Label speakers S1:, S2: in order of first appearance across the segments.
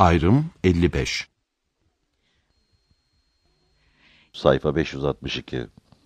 S1: Ayrım 55.
S2: Sayfa 562.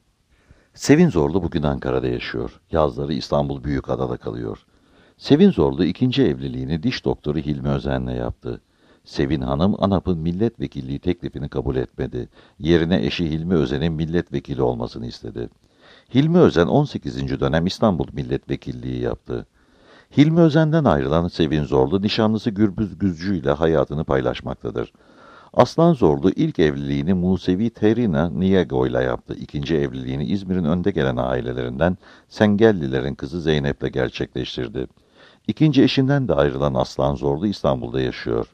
S2: Sevin Zorlu bugün Ankara'da yaşıyor. Yazları İstanbul Büyükada'da kalıyor. Sevin Zorlu ikinci evliliğini diş doktoru Hilmi Özen'le yaptı. Sevin Hanım, ANAP'ın milletvekilliği teklifini kabul etmedi. Yerine eşi Hilmi Özen'in milletvekili olmasını istedi. Hilmi Özen 18. dönem İstanbul milletvekilliği yaptı. Hilmi Özen'den ayrılan Sevin Zorlu, nişanlısı Gürbüz Güzcü ile hayatını paylaşmaktadır. Aslan Zorlu ilk evliliğini Musevi Terina Niego ile yaptı. İkinci evliliğini İzmir'in önde gelen ailelerinden Sengellilerin kızı Zeynep'le gerçekleştirdi. İkinci eşinden de ayrılan Aslan Zorlu İstanbul'da yaşıyor.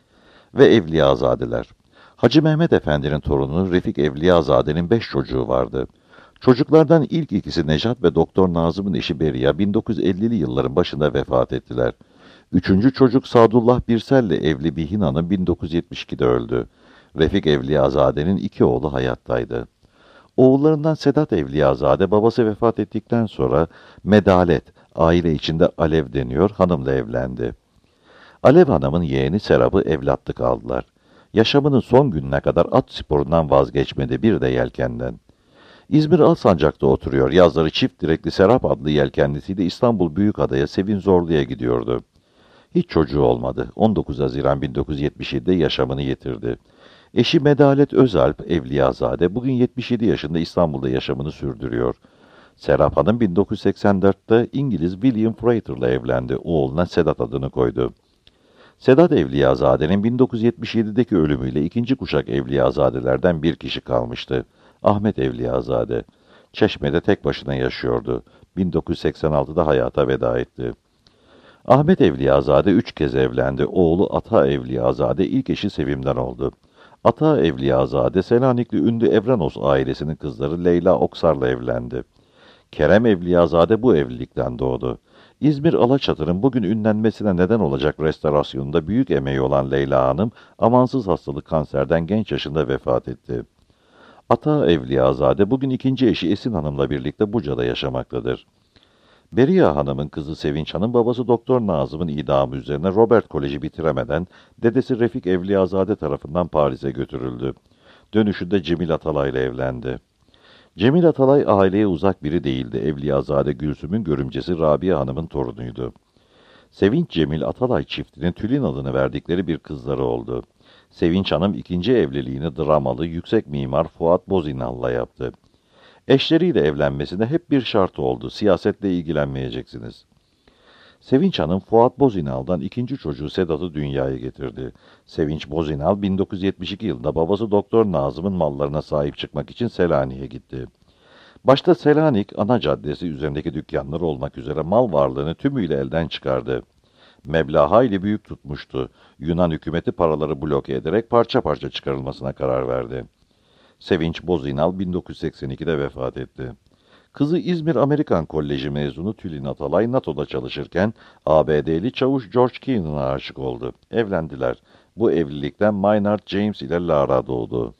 S2: Ve Evliyazadeler. Hacı Mehmet Efendi'nin torunu Refik Evliyazade'nin 5 çocuğu vardı. Çocuklardan ilk ikisi Nejat ve Doktor Nazım'ın eşi Beriya 1950'li yılların başında vefat ettiler. Üçüncü çocuk Sadullah Birsel'le evli Bihin Hanım 1972'de öldü. Refik Evliyazade'nin 2 oğlu hayattaydı. Oğullarından Sedat Evliyazade babası vefat ettikten sonra Medalet, aile içinde Alev deniyor, hanımla evlendi. Alev Hanım'ın yeğeni Serap'ı evlatlık aldılar. Yaşamının son gününe kadar at sporundan vazgeçmedi, bir de yelkenden. İzmir Alsancak'ta oturuyor. Yazları çift direkli Serap adlı yelkenlisiyle İstanbul Büyükada'ya Sevin Zorlu'ya gidiyordu. Hiç çocuğu olmadı. 19 Haziran 1977'de yaşamını yitirdi. Eşi Medalet Özalp Evliyazade bugün 77 yaşında İstanbul'da yaşamını sürdürüyor. Serap Hanım 1984'te İngiliz William Frater'la evlendi. Oğluna Sedat adını koydu. Sedat Evliyazade'nin 1977'deki ölümüyle ikinci kuşak Evliyazadelerden bir kişi kalmıştı. Ahmet Evliyazade. Çeşme'de tek başına yaşıyordu. 1986'da hayata veda etti. Ahmet Evliyazade 3 kez evlendi. Oğlu Ata Evliyazade ilk eşi Sevim'den oldu. Ata Evliyazade, Selanikli ünlü Evranos ailesinin kızları Leyla Oksar'la evlendi. Kerem Evliyazade bu evlilikten doğdu. İzmir Alaçatı'nın bugün ünlenmesine neden olacak restorasyonunda büyük emeği olan Leyla Hanım, amansız hastalık kanserden genç yaşında vefat etti. Ata Evliyazade bugün ikinci eşi Esin Hanım'la birlikte Buca'da yaşamaktadır. Beriya Hanım'ın kızı Sevinç Hanım, babası Doktor Nazım'ın idamı üzerine Robert Koleji bitiremeden dedesi Refik Evliyazade tarafından Paris'e götürüldü. Dönüşünde Cemil Atalay ile evlendi. Cemil Atalay aileye uzak biri değildi. Evliyazade Gülsüm'ün görümcesi Rabia Hanım'ın torunuydu. Sevinç Cemil Atalay çiftinin Tülin adını verdikleri bir kızları oldu. Sevinç Hanım ikinci evliliğini dramalı, yüksek mimar Fuat Bozinal'la yaptı. Eşleriyle evlenmesine hep bir şart oldu. Siyasetle ilgilenmeyeceksiniz. Sevinç Hanım, Fuat Bozinal'dan ikinci çocuğu Sedat'ı dünyaya getirdi. Sevinç Bozinal, 1972 yılında babası Doktor Nazım'ın mallarına sahip çıkmak için Selanik'e gitti. Başta Selanik, ana caddesi üzerindeki dükkanları olmak üzere mal varlığını tümüyle elden çıkardı. Meblağ hayli büyük tutmuştu. Yunan hükümeti paraları bloke ederek parça parça çıkarılmasına karar verdi. Sevinç Bozinal 1982'de vefat etti. Kızı İzmir Amerikan Koleji mezunu Tülin Atalay NATO'da çalışırken ABD'li çavuş George Keenan'a aşık oldu. Evlendiler. Bu evlilikten Maynard James ile Lara doğdu.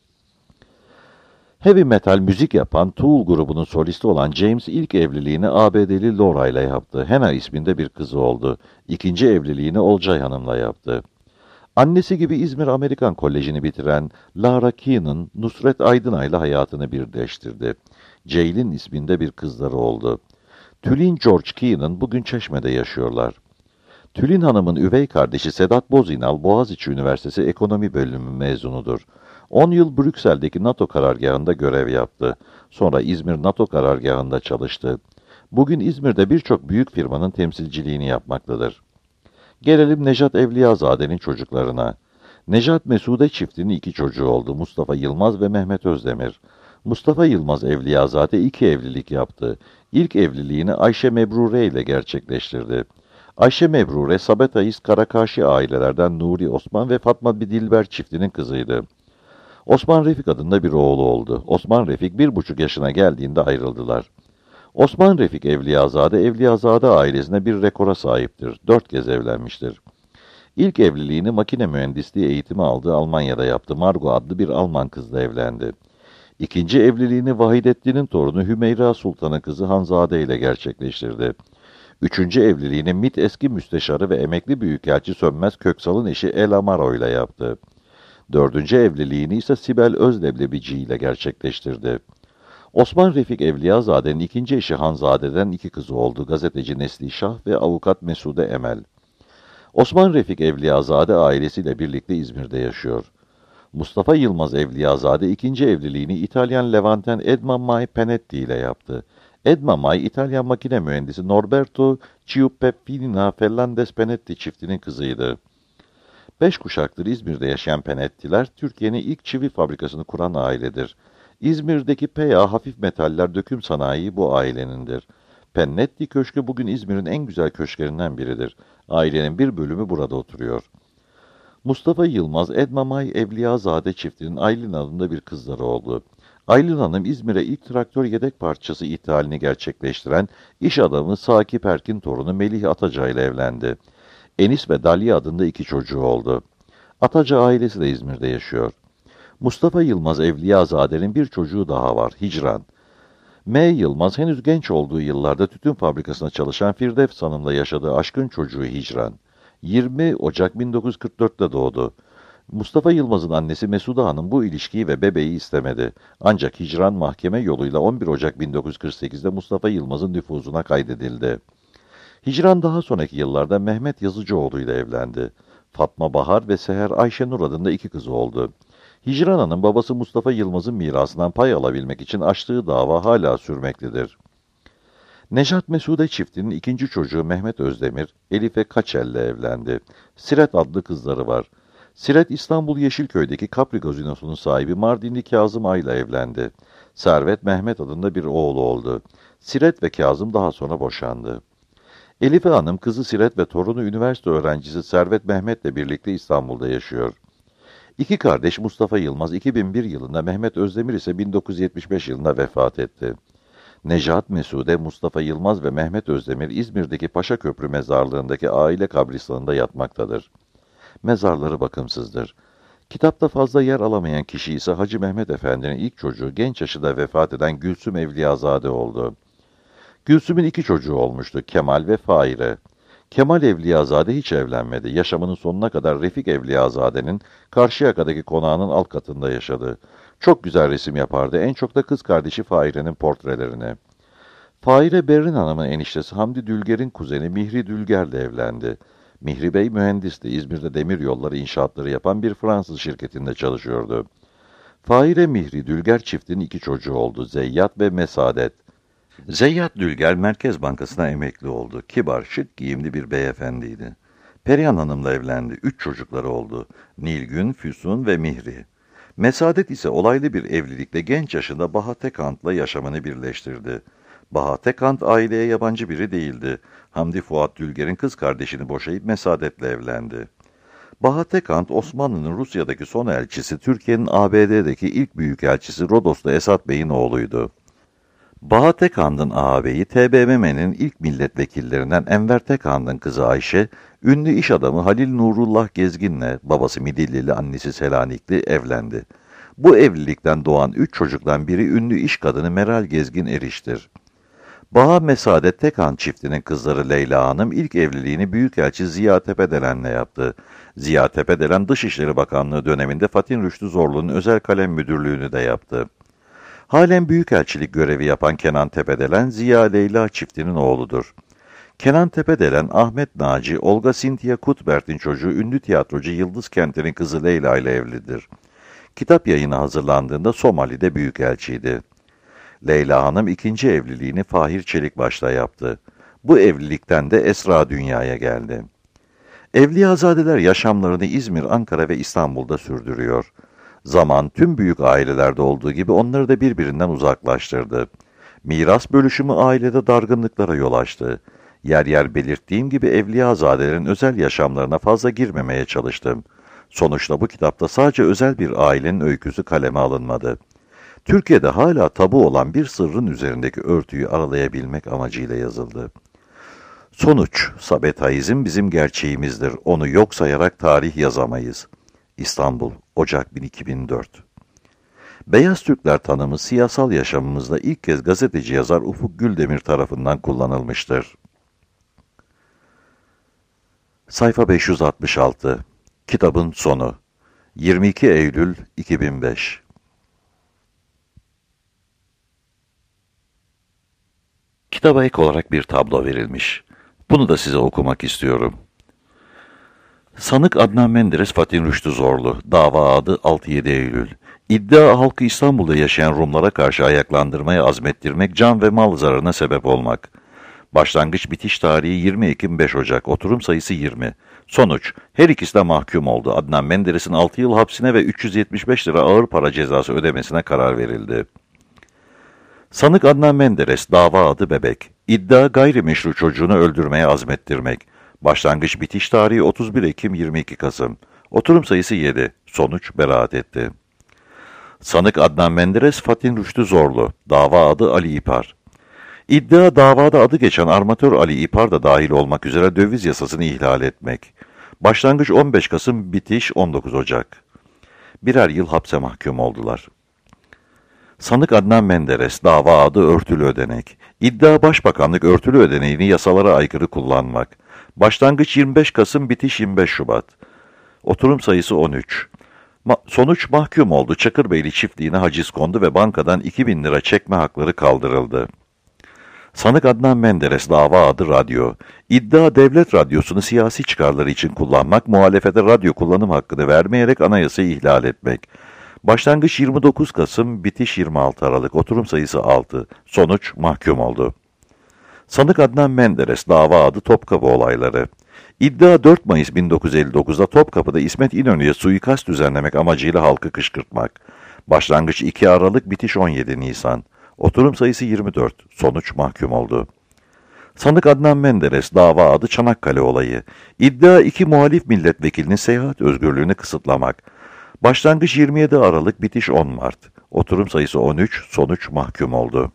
S2: Heavy metal müzik yapan Tool grubunun solisti olan James ilk evliliğini ABD'li Laura ile yaptı. Hannah isminde bir kızı oldu. İkinci evliliğini Olcay Hanım'la yaptı. Annesi gibi İzmir Amerikan Koleji'ni bitiren Lara Keenan, Nusret Aydınay'la hayatını birleştirdi. Ceylin isminde bir kızları oldu. Tülin George Keenan bugün Çeşme'de yaşıyorlar. Tülin Hanım'ın üvey kardeşi Sedat Bozinal, Boğaziçi Üniversitesi Ekonomi Bölümü mezunudur. 10 yıl Brüksel'deki NATO karargahında görev yaptı. Sonra İzmir NATO karargahında çalıştı. Bugün İzmir'de birçok büyük firmanın temsilciliğini yapmaktadır. Gelelim Nejat Evliyazade'nin çocuklarına. Nejat Mesude çiftinin 2 çocuğu oldu. Mustafa Yılmaz ve Mehmet Özdemir. Mustafa Yılmaz Evliyazade 2 evlilik yaptı. İlk evliliğini Ayşe Mebrure ile gerçekleştirdi. Ayşe Mebrure, Sabetayız Karakaşi ailelerden Nuri Osman ve Fatma Dilber çiftinin kızıydı. Osman Refik adında bir oğlu oldu. Osman Refik 1,5 yaşına geldiğinde ayrıldılar. Osman Refik Evliyazade ailesine bir rekora sahiptir. 4 kez evlenmiştir. İlk evliliğini makine mühendisliği eğitimi aldığı Almanya'da yaptı. Margo adlı bir Alman kızla evlendi. İkinci evliliğini Vahidettin'in torunu Hümeyra Sultan'ın kızı Hanzade ile gerçekleştirdi. Üçüncü evliliğini MİT eski müsteşarı ve emekli büyükelçi Sönmez Köksal'ın eşi El Amaro ile yaptı. Dördüncü evliliğini ise Sibel Özleblebici ile gerçekleştirdi. Osman Refik Evliyazade'nin ikinci eşi Hanzade'den iki kızı oldu, gazeteci Neslişah ve avukat Mesude Emel. Osman Refik Evliyazade ailesiyle birlikte İzmir'de yaşıyor. Mustafa Yılmaz Evliyazade ikinci evliliğini İtalyan Levanten Edma Mai Penetti ile yaptı. Edma Mai, İtalyan makine mühendisi Norberto Ciuppellina Fellandes Penetti çiftinin kızıydı. 5 kuşaktır İzmir'de yaşayan Penettiler, Türkiye'nin ilk çivi fabrikasını kuran ailedir. İzmir'deki PA hafif metaller döküm sanayi bu ailenindir. Pennetti Köşkü bugün İzmir'in en güzel köşklerinden biridir. Ailenin bir bölümü burada oturuyor. Mustafa Yılmaz, Edma May Evliyazade çiftinin Aylin adında bir kızları oldu. Aylin Hanım, İzmir'e ilk traktör yedek parçası ithalini gerçekleştiren iş adamı Sakip Erkin torunu Melih Ataca ile evlendi. Enis ve Dalya adında iki çocuğu oldu. Ataca ailesi de İzmir'de yaşıyor. Mustafa Yılmaz Evliyazade'nin bir çocuğu daha var, Hicran. M. Yılmaz henüz genç olduğu yıllarda tütün fabrikasında çalışan Firdevs Hanım'la yaşadığı aşkın çocuğu Hicran. 20 Ocak 1944'te doğdu. Mustafa Yılmaz'ın annesi Mesude Hanım bu ilişkiyi ve bebeği istemedi. Ancak Hicran mahkeme yoluyla 11 Ocak 1948'de Mustafa Yılmaz'ın nüfuzuna kaydedildi. Hicran daha sonraki yıllarda Mehmet Yazıcıoğlu ile evlendi. Fatma Bahar ve Seher Ayşenur adında iki kızı oldu. Hicran Hanım babası Mustafa Yılmaz'ın mirasından pay alabilmek için açtığı dava hala sürmektedir. Nejat Mesude çiftinin ikinci çocuğu Mehmet Özdemir, Elife Kaçel ile evlendi. Siret adlı kızları var. Siret, İstanbul Yeşilköy'deki Capri Gazinosu'nun sahibi Mardinli Kazım Ay ile evlendi. Servet Mehmet adında bir oğlu oldu. Siret ve Kazım daha sonra boşandı. Elife Hanım, kızı Siret ve torunu üniversite öğrencisi Servet Mehmet ile birlikte İstanbul'da yaşıyor. İki kardeş Mustafa Yılmaz 2001 yılında, Mehmet Özdemir ise 1975 yılında vefat etti. Nejat Mesude, Mustafa Yılmaz ve Mehmet Özdemir İzmir'deki Paşaköprü mezarlığındaki aile kabristanında yatmaktadır. Mezarları bakımsızdır. Kitapta fazla yer alamayan kişi ise Hacı Mehmet Efendi'nin ilk çocuğu genç yaşında vefat eden Gülsüm Evliyazade oldu. Gülsüm'ün iki çocuğu olmuştu, Kemal ve Faire. Kemal Evliyazade hiç evlenmedi. Yaşamının sonuna kadar Refik Evliyazade'nin Karşıyaka'daki konağının alt katında yaşadı. Çok güzel resim yapardı. En çok da kız kardeşi Faire'nin portrelerini. Faire, Berrin Hanım'ın eniştesi Hamdi Dülger'in kuzeni Mihri Dülger'le evlendi. Mihri Bey mühendisti. İzmir'de demir yolları inşaatları yapan bir Fransız şirketinde çalışıyordu. Faire Mihri Dülger çiftinin iki çocuğu oldu, Zeyyat ve Mesadet. Zeyyat Dülger Merkez Bankası'na emekli oldu. Kibar, şık giyimli bir beyefendiydi. Perihan Hanım'la evlendi. 3 çocukları oldu. Nilgün, Füsun ve Mihri. Mesadet ise olaylı bir evlilikle genç yaşında Baha Tekant'la yaşamını birleştirdi. Baha Tekant aileye yabancı biri değildi. Hamdi Fuat Dülger'in kız kardeşini boşayıp Mesadet'le evlendi. Baha Tekant, Osmanlı'nın Rusya'daki son elçisi, Türkiye'nin ABD'deki ilk büyükelçisi Rodos'ta Esat Bey'in oğluydu. Baha Tekand'ın ağabeyi, TBMM'nin ilk milletvekillerinden Enver Tekand'ın kızı Ayşe, ünlü iş adamı Halil Nurullah Gezgin'le, babası Midillili, annesi Selanikli, evlendi. Bu evlilikten doğan 3 çocuktan biri ünlü iş kadını Meral Gezgin Eriş'tir. Baha Mesadet Tekand çiftinin kızları Leyla Hanım ilk evliliğini Büyükelçi Ziya Tepedelen'le yaptı. Ziya Tepedelen Dışişleri Bakanlığı döneminde Fatih Rüştü Zorlu'nun özel kalem müdürlüğünü de yaptı. Halen büyükelçilik görevi yapan Kenan Tepedelen, Ziya Leyla çiftinin oğludur. Kenan Tepedelen, Ahmet Naci, Olga Sintia Kutbert'in çocuğu ünlü tiyatrocu Yıldız Kenter'in kızı Leyla ile evlidir. Kitap yayını hazırlandığında Somali'de büyükelçiydi. Leyla Hanım ikinci evliliğini Fahir Çelikbaş'la yaptı. Bu evlilikten de Esra dünyaya geldi. Evliyazadeler yaşamlarını İzmir, Ankara ve İstanbul'da sürdürüyor. Zaman tüm büyük ailelerde olduğu gibi onları da birbirinden uzaklaştırdı. Miras bölüşümü ailede dargınlıklara yol açtı. Yer yer belirttiğim gibi Evliyazadelerin özel yaşamlarına fazla girmemeye çalıştım. Sonuçta bu kitapta sadece özel bir ailenin öyküsü kaleme alınmadı. Türkiye'de hala tabu olan bir sırrın üzerindeki örtüyü aralayabilmek amacıyla yazıldı. Sonuç, Sabetaizm bizim gerçeğimizdir. Onu yok sayarak tarih yazamayız. İstanbul, Ocak 2004. Beyaz Türkler tanımı siyasal yaşamımızda ilk kez gazeteci yazar Ufuk Güldemir tarafından kullanılmıştır. Sayfa 566. Kitabın sonu. 22 Eylül 2005. Kitaba ek olarak bir tablo verilmiş. Bunu da size okumak istiyorum. Sanık Adnan Menderes Fatih Rüştü Zorlu. Dava adı 6-7 Eylül. İddia halkı İstanbul'da yaşayan Rumlara karşı ayaklandırmaya azmettirmek, can ve mal zararına sebep olmak. Başlangıç bitiş tarihi 20 Ekim 5 Ocak. Oturum sayısı 20. Sonuç, her ikisi de mahkum oldu. Adnan Menderes'in 6 yıl hapsine ve 375 lira ağır para cezası ödemesine karar verildi. Sanık Adnan Menderes, dava adı Bebek. İddia gayrimeşru çocuğunu öldürmeye azmettirmek. Başlangıç bitiş tarihi 31 Ekim 22 Kasım. Oturum sayısı 7. Sonuç beraat etti. Sanık Adnan Menderes, Fatih Rüştü Zorlu. Dava adı Ali İpar. İddia davada adı geçen armatör Ali İpar da dahil olmak üzere döviz yasasını ihlal etmek. Başlangıç 15 Kasım, bitiş 19 Ocak. Birer yıl hapse mahkum oldular. Sanık Adnan Menderes, dava adı örtülü ödenek. İddia Başbakanlık örtülü ödeneğini yasalara aykırı kullanmak. Başlangıç 25 Kasım, bitiş 25 Şubat. Oturum sayısı 13. Sonuç mahkum oldu. Çakırbeyli çiftliğine haciz kondu ve bankadan 2.000 lira çekme hakları kaldırıldı. Sanık Adnan Menderes, dava adı radyo. İddia devlet radyosunu siyasi çıkarları için kullanmak, muhalefete radyo kullanım hakkını vermeyerek anayasayı ihlal etmek. Başlangıç 29 Kasım, bitiş 26 Aralık, oturum sayısı 6. Sonuç mahkum oldu. Sanık Adnan Menderes, dava adı Topkapı olayları. İddia 4 Mayıs 1959'da Topkapı'da İsmet İnönü'ye suikast düzenlemek amacıyla halkı kışkırtmak. Başlangıç 2 Aralık, bitiş 17 Nisan. Oturum sayısı 24. Sonuç mahkum oldu. Sanık Adnan Menderes, dava adı Çanakkale olayı. İddia 2 muhalif milletvekilinin seyahat özgürlüğünü kısıtlamak. Başlangıç 27 Aralık, bitiş 10 Mart. Oturum sayısı 13, sonuç mahkum oldu.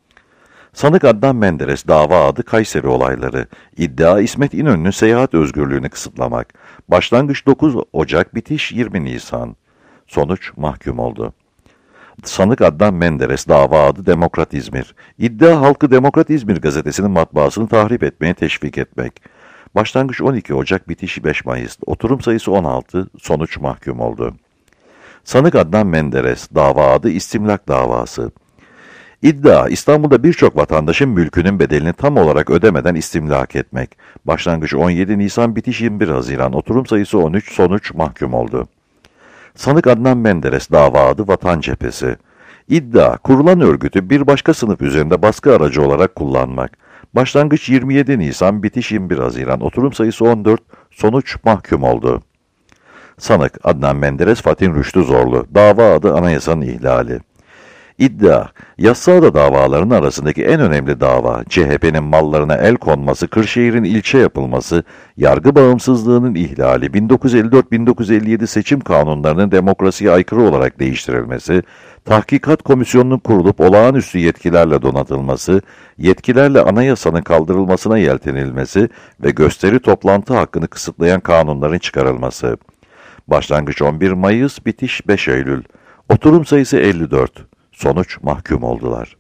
S2: Sanık Adnan Menderes, dava adı Kayseri olayları. İddia İsmet İnönü'nün seyahat özgürlüğünü kısıtlamak. Başlangıç 9 Ocak, bitiş 20 Nisan. Sonuç mahkum oldu. Sanık Adnan Menderes, dava adı Demokrat İzmir. İddia halkı Demokrat İzmir gazetesinin matbaasını tahrip etmeye teşvik etmek. Başlangıç 12 Ocak, bitiş 5 Mayıs. Oturum sayısı 16, sonuç mahkum oldu. Sanık Adnan Menderes, dava adı İstimlak davası. İddia, İstanbul'da birçok vatandaşın mülkünün bedelini tam olarak ödemeden istimlak etmek. Başlangıç 17 Nisan, bitiş 21 Haziran. Oturum sayısı 13, sonuç mahkum oldu. Sanık Adnan Menderes, dava adı Vatan Cephesi. İddia, kurulan örgütü bir başka sınıf üzerinde baskı aracı olarak kullanmak. Başlangıç 27 Nisan, bitiş 21 Haziran. Oturum sayısı 14, sonuç mahkum oldu. Sanık Adnan Menderes, Fatih Rüştü Zorlu. Dava adı Anayasanın ihlali. İddia, Yassıada davalarının arasındaki en önemli dava, CHP'nin mallarına el konması, Kırşehir'in ilçe yapılması, yargı bağımsızlığının ihlali, 1954-1957 seçim kanunlarının demokrasiye aykırı olarak değiştirilmesi, tahkikat komisyonunun kurulup olağanüstü yetkilerle donatılması, yetkilerle anayasanın kaldırılmasına yeltenilmesi ve gösteri toplantı hakkını kısıtlayan kanunların çıkarılması. Başlangıç 11 Mayıs, bitiş 5 Eylül. Oturum sayısı 54. Sonuç mahkum oldular.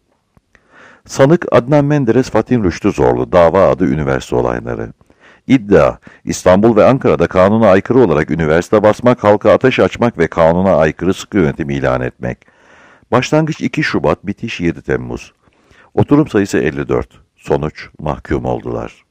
S2: Sanık Adnan Menderes, Fatih Rüştü Zorlu. Dava adı üniversite olayları. İddia, İstanbul ve Ankara'da kanuna aykırı olarak üniversite basmak, halka ateş açmak ve kanuna aykırı sıkı yönetim ilan etmek. Başlangıç 2 Şubat, bitiş 7 Temmuz. Oturum sayısı 54. Sonuç mahkum oldular.